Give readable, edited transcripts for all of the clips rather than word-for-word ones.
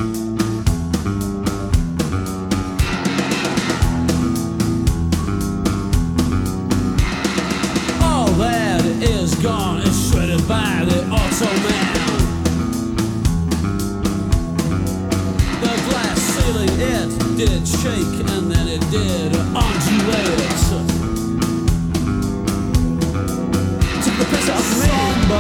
All that is gone is shredded by the Automan. The glass ceiling, it did shake and then it did undulate. Took the piss off me.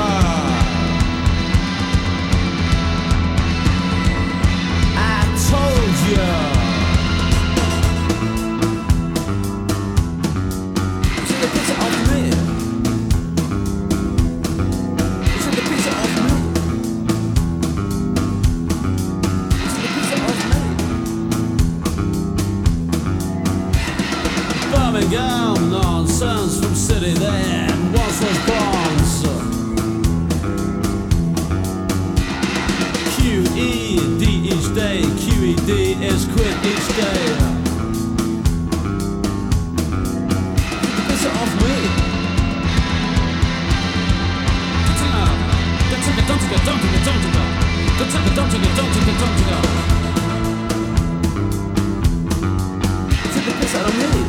I told you. Took the piss off me. Took the piss off me. Took the piss off me. Birmingham nonsense from city that once was bronze. QED each day, QED is quit each day. Piss it off me. Don't take it, don't take it, don't take it, don't take it. Don't take it, don't take it, don't take it, don't take it. Take the piss out of me.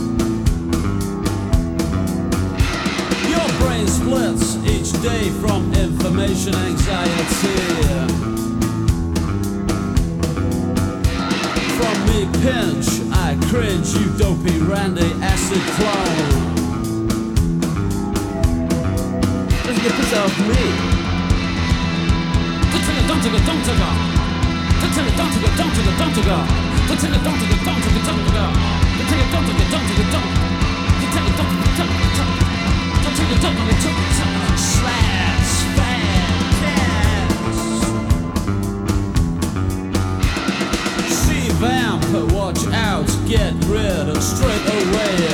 Your brain splits each day from information anxiety. From me pinch, I cringe, you dopey randy acid clone. Take the piss off me. Don't take it, don't take it, don't take it. Don't take it, don't take it, don't take it, don't take it. Don't take it, don't take it, don't take it, don't take it. Don't take it, don't take it, don't take it, don't. Don't take it, don't take it, don't take it, don't. Don't take it, don't take it, don't take it. Slash, bad cats. See vamp, watch out, get rid straight away.